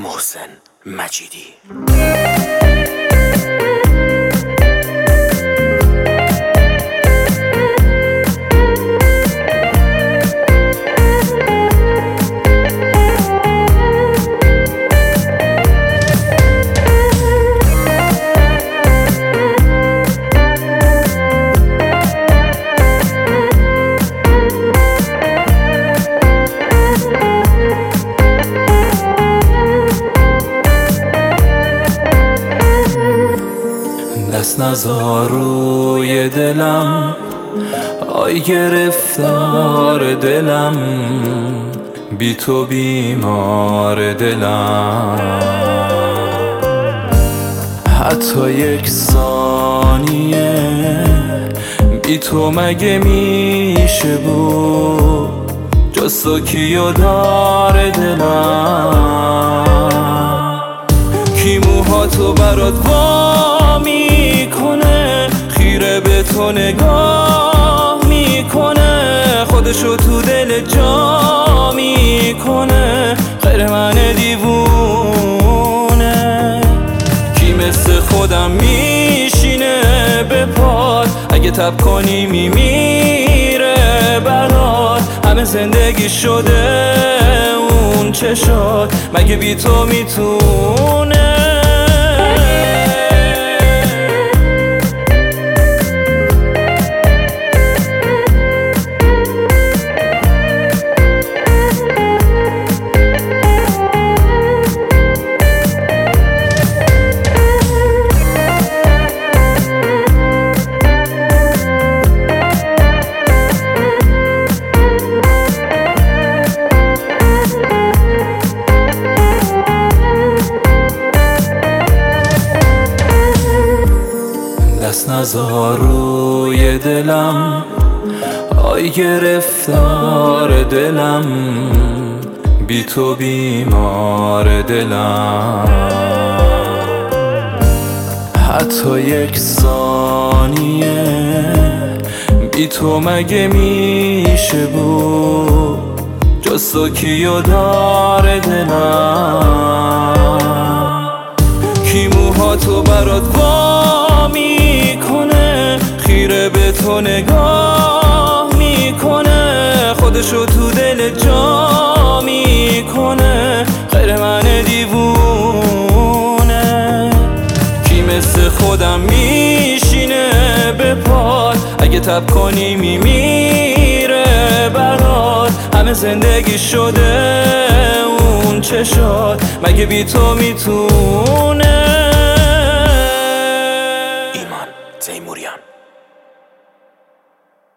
محسن مجیدی. دست نذار روی دلم، آی گرفتار دلم، بی تو بیمار دلم. حتی یک ثانیه بی تو مگه میشه بود؟ جز تو کیو داره دلم؟ کی موهاتو برات وا میکنه، خیره به تو نگاه میکنه، خودشو تو دل جا میکنه، غیر من دیوونه. کی مثل خودم میشینه به پات، اگه تب کنی میمیره برات. همه زندگی شده اون چه شد، مگه بی تو میتونه؟ دست نذار روی دلم، آی گرفتار دلم، بی تو بیمار دلم. حتی یک ثانیه بی تو مگه میشه بود؟ جز تو کیو داره دلم؟ کی موهاتو برات وا میکنه، خیره به تو نگاه میکنه، خودشو تو دل جا میکنه، غیر من دیوونه. کی مثل خودم میشینه به پات، اگه تب کنی میمیره برات. همه زندگی شده اون چه شد، مگه بی تو میتونه؟